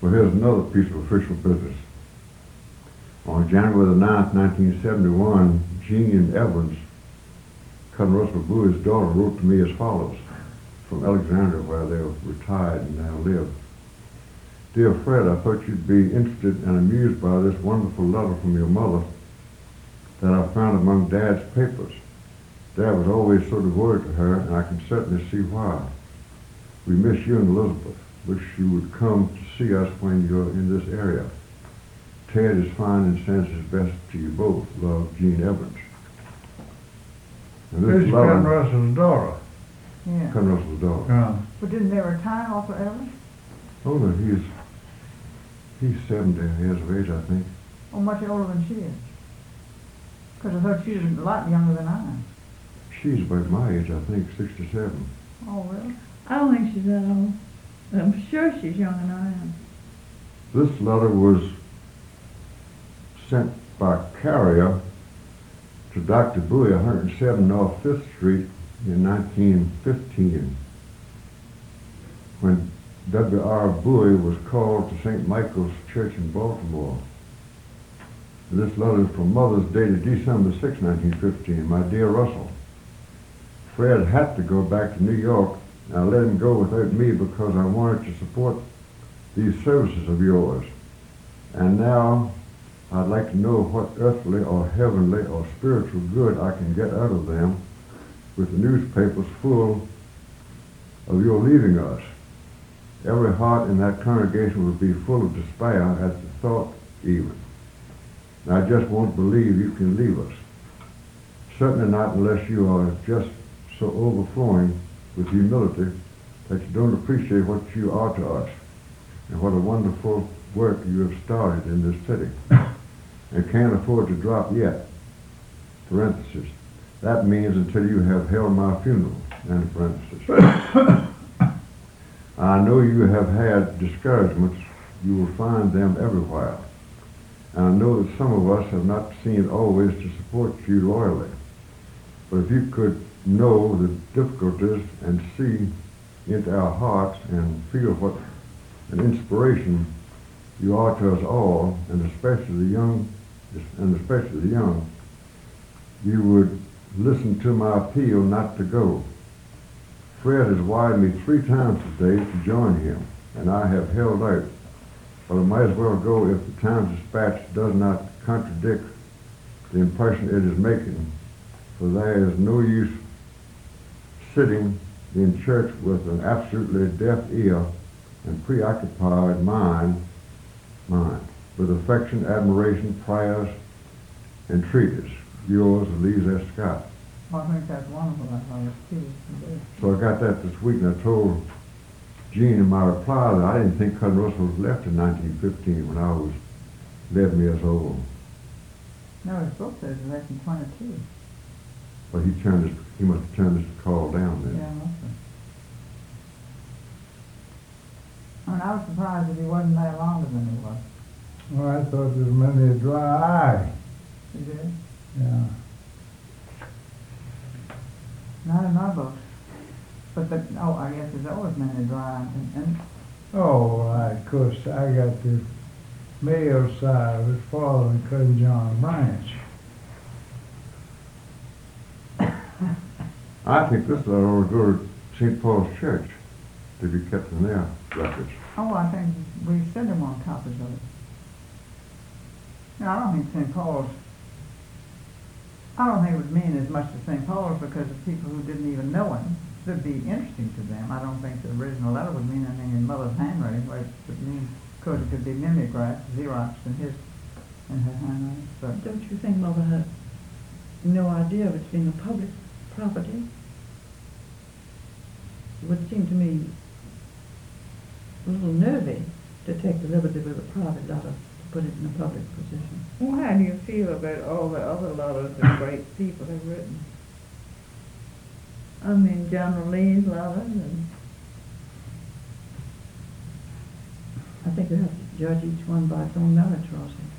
Well, here's another piece of official business. On January the 9th, 1971, Jean Evans, Cousin Russell Bowie's daughter, wrote to me as follows from Alexandria, where they were retired and now live. Dear Fred, I thought you'd be interested and amused by this wonderful letter from your mother that I found among Dad's papers. Dad was always so devoted to her, and I can certainly see why. We miss you and Elizabeth. Wish you would come to see us when you're in this area. Ted is fine and sends his best to you both. Love, Jean Evans. And This is Cousin Russell's daughter. Yeah. Cousin Russell's daughter. But didn't they retire off of Evans? Oh, no, he's 70 years of age, I think. Oh, much older than she is. Because I thought she was a lot younger than I am. She's about my age, I think, 67. Oh, really? I don't think she's that old. I'm sure she's younger than I am. This letter was sent by carrier to Dr. Bowie, 107 North 5th Street in 1915, when W.R. Bowie was called to St. Michael's Church in Baltimore. This letter is from Mother's dated December 6, 1915. My dear Russell, Fred had to go back to New York. I let him go without me because I wanted to support these services of yours. And now I'd like to know what earthly or heavenly or spiritual good I can get out of them with the newspapers full of your leaving us. Every heart in that congregation would be full of despair at the thought even. I just won't believe you can leave us. Certainly not unless you are just so overflowing with humility that you don't appreciate what you are to us and what a wonderful work you have started in this city and can't afford to drop yet. Parenthesis. That means until you have held my funeral. End parenthesis. I know you have had discouragements. You will find them everywhere. And I know that some of us have not seemed always to support you loyally. But if you could know the difficulties and see into our hearts and feel what an inspiration you are to us all, and especially the young, you would listen to my appeal not to go. Fred has wired me 3 times today to join him, and I have held out. But I might as well go if the Times Dispatch does not contradict the impression it is making, for there is no use sitting in church with an absolutely deaf ear and preoccupied mind, with affection, admiration, prayers, entreaties. Yours, Elise S. Scott. Well, I think that's wonderful. That's all it's too. So I got that this week, and I told Jean in my reply that I didn't think Cousin Russell was left in 1915 when I was 11 years old. No, his book says he's less than 22. But he must have turned this call down then. Yeah, must have. I mean, I was surprised that he wasn't there longer than he was. Well, I thought there was many a dry eye. You did? Yeah. Not in my books. But I guess there's always many dry. And Oh, of course, I got the male side of his father and Cousin John Branch. I think this letter ought to go to St. Paul's Church to be kept in their records. oh, I think we sent him on copies of it. No, I don't think St. Paul's. I don't think it would mean as much to St. Paul's because the people who didn't even know him would be interesting to them. I don't think the original letter would mean anything in Mother's handwriting, but it would mean, of course, it could be mimeographed, Xeroxed in her handwriting. But Don't you think Mother had no idea of it being a public property? It would seem to me a little nervy to take the liberty with a private letter to put it in a public position. Well, how do you feel about all the other letters that great people have written? I mean, General Lee's letters and... I think you have to judge each one by its own merits, Rosie.